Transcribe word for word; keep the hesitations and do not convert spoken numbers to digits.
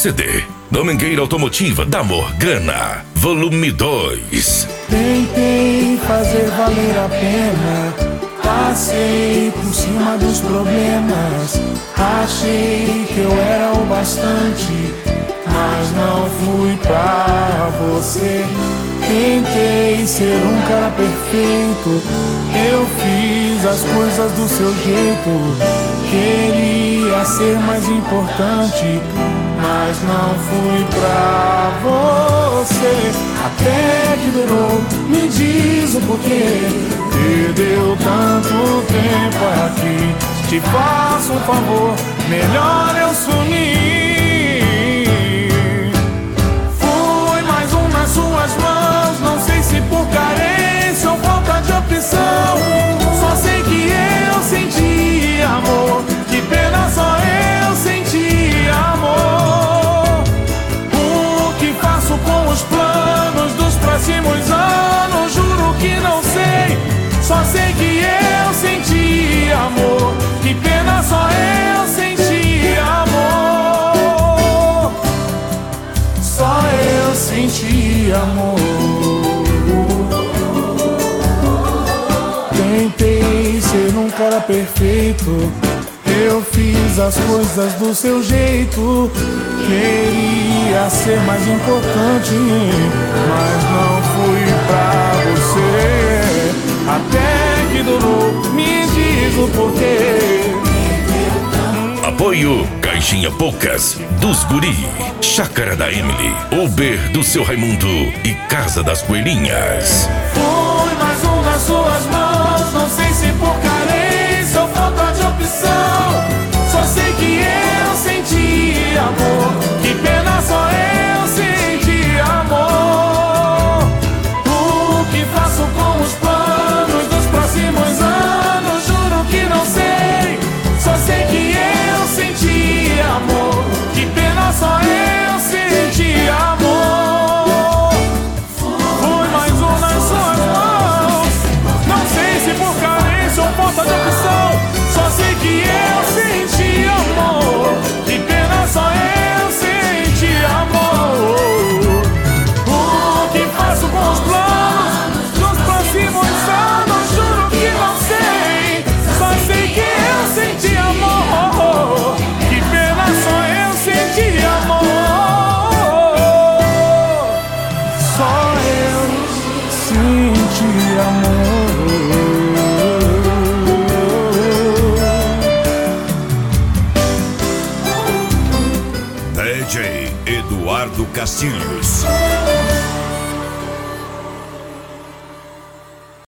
C D. Domingueira Automotiva da Morgana, volume dois. Tentei fazer valer a pena, passei por cima dos problemas. Achei que eu era o bastante, mas não fui pra você. Tentei ser um cara perfeito, eu fiz as coisas do seu jeito. Queria ser mais importante, mas não fui pra você. Até que durou, me diz o porquê. Perdeu tanto tempo aqui. Te faço um favor, melhor eu sumir. Fui mais um nas suas mãos, não sei se por carência ou falta de opção. Só sei que eu senti amor, que pena só eu senti amor. O que faço com os planos dos próximos anos, juro que não sei. Só sei que eu senti amor, que pena só eu senti amor. Só eu senti amor. Tentei ser um cara perfeito, eu fiz as coisas do seu jeito. Queria ser mais importante, mas não fui pra você. Até que durou, me diz o porquê. Apoio Caixinha Poucas dos Guri, Chácara da Emily, Uber do seu Raimundo e Casa das Coelhinhas. Fui mais um nas suas mãos, não sei se por carência ou falta de opção. Só sei que eu senti amor, que pena só eu senti amor. O que faço com os planos dos próximos anos, juro que não sei. Só sei que eu senti amor, que pena só eu senti amor. Fui mais um nas suas mãos, não sei se por carência ou falta de opção. Só sei que eu senti amor, que pena só eu senti amor. O que faço com os planos dos próximos anos, juro que não sei. Só sei que eu senti amor, que pena só eu senti amor. Só eu senti amor. D J Eduardo Castilhos.